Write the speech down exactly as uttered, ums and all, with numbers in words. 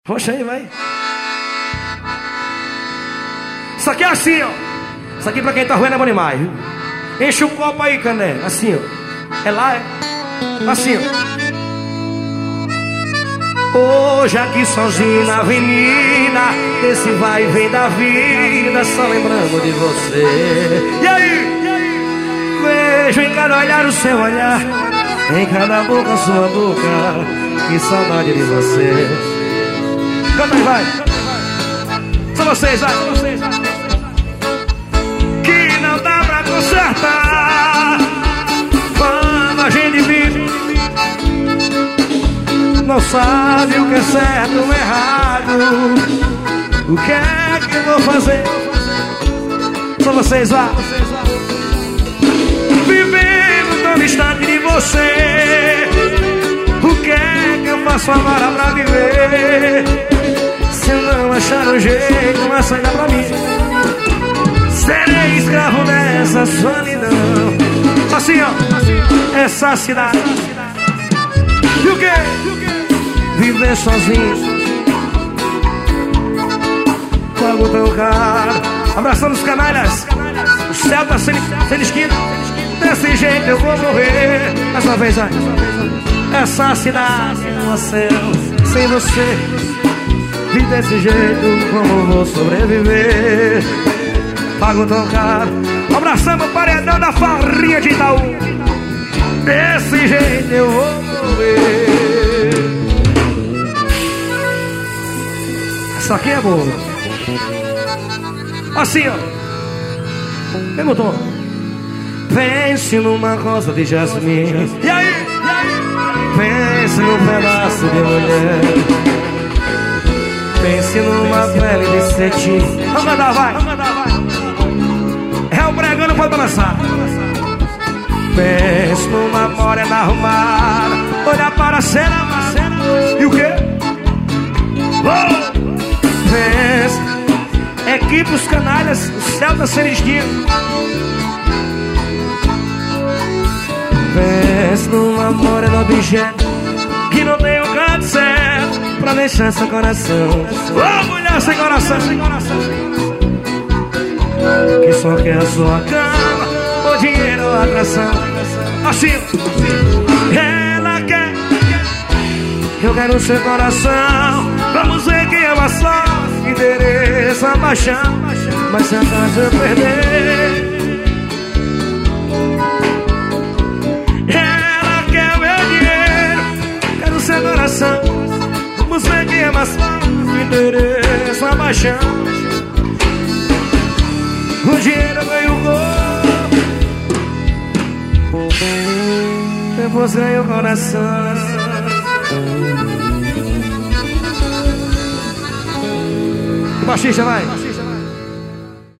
Poxa aí, vai. Isso aqui é assim, ó. Isso aqui pra quem tá ruim é bom demais, viu? Enche o copo aí, Cané. Assim, ó. É lá, é? Assim, ó. Hoje aqui sozinho na avenida, esse vai e vem da vida, só lembrando de você. E aí? E aí? Vejo em cada olhar o seu olhar, em cada boca a sua boca, que saudade de você. Canta aí, vai. São vocês, vai. Que não dá pra consertar quando a gente vive, não sabe o que é certo ou errado. O que é que eu vou fazer? São vocês, vai. Vivendo tão distante de você, o que é que eu faço agora pra viver? Se eu não achar um jeito, uma saída pra mim, serei escravo dessa solidão. Assim, ó, essa cidade. E o quê? Viver sozinho, pago tão caro. Abraçando os canalhas, o céu tá sem, sem esquina. Desse jeito eu vou morrer. Mais uma vez, vai. Essa cidade no céu, sem você, e desse jeito como vou sobreviver? Pago tão caro. Abraçando o paredão da farinha de Itaú. Desse jeito eu vou morrer. Essa aqui é boa. Assim, ó. Perguntou. Pense numa rosa de jasmim. E aí? E aí? Pense num pedaço de mulher. Pense numa pele de cetim. Vamos mandar, vai. É o pregando, pode balançar. Pense numa morena arrumada, olhar para a cena amada. E o quê? Oh! Pense. Equipe os canalhas, o céu tá sendo esquino. Pense numa morena objeto que não tem um canto certo pra deixar seu coração. Oh, mulher sem coração, sem coração, que só quer a sua cama, o dinheiro ou atração. Assim, ela quer, eu quero seu coração. Vamos ver quem ama só, interessa a paixão. Mas se acaso eu perder, ela quer meu dinheiro, quero seu coração. Vamos ver quem é mais forte, interessa a paixão. O dinheiro ganha o gol, depois ganha o coração. Baixista, vai.